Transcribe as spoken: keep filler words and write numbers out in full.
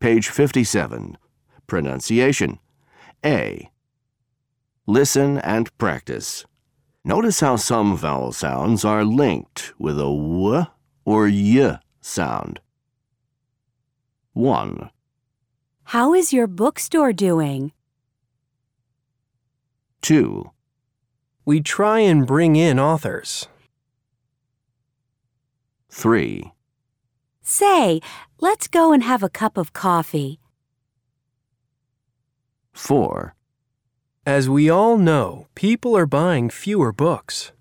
Page fifty-seven. Pronunciation. A. Listen and practice. Notice how some vowel sounds are linked with a w or y sound. one. How is your bookstore doing? two. We try and bring in authors. three. Say, let's go and have a cup of coffee. four. As we all know, people are buying fewer books.